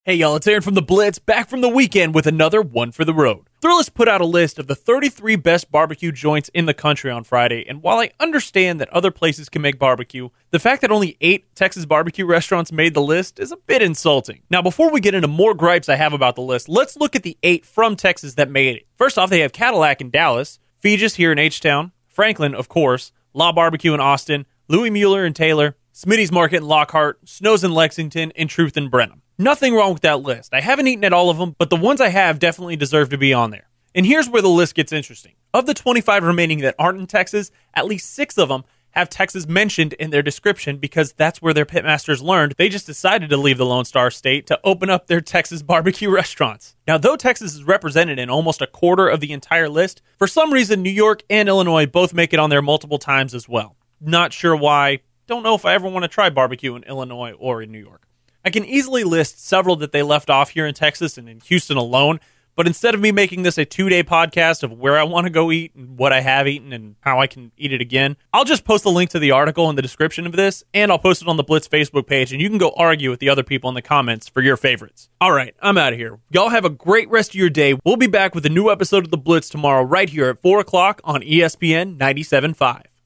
Hey y'all, it's Aaron from The Blitz, back from the weekend with another One for the Road. Thrillist put out a list of the 33 best barbecue joints in the country on Friday, and while I understand that other places can make barbecue, the fact that only 8 Texas barbecue restaurants made the list is a bit insulting. Now, before we get into more gripes I have about the list, let's look at the 8 from Texas that made it. First off, they have Cadillac in Dallas, Feges here in H-Town, Franklin, of course, La Barbecue in Austin, Louis Mueller in Taylor, Smitty's Market in Lockhart, Snow's in Lexington, and Truth in Brenham. Nothing wrong with that list. I haven't eaten at all of them, but the ones I have definitely deserve to be on there. And here's where the list gets interesting. Of the 25 remaining that aren't in Texas, at least 6 of them have Texas mentioned in their description because that's where their pitmasters learned. They just decided to leave the Lone Star State to open up their Texas barbecue restaurants. Now, though Texas is represented in almost a quarter of the entire list, for some reason, New York and Illinois both make it on there multiple times as well. Not sure why. Don't know if I ever want to try barbecue in Illinois or in New York. I can easily list several that they left off here in Texas and in Houston alone, but instead of me making this a 2-day podcast of where I want to go eat and what I have eaten and how I can eat it again, I'll just post a link to the article in the description of this, and I'll post it on the Blitz Facebook page, and you can go argue with the other people in the comments for your favorites. All right, I'm out of here. Y'all have a great rest of your day. We'll be back with a new episode of the Blitz tomorrow right here at 4 o'clock on ESPN 97.5.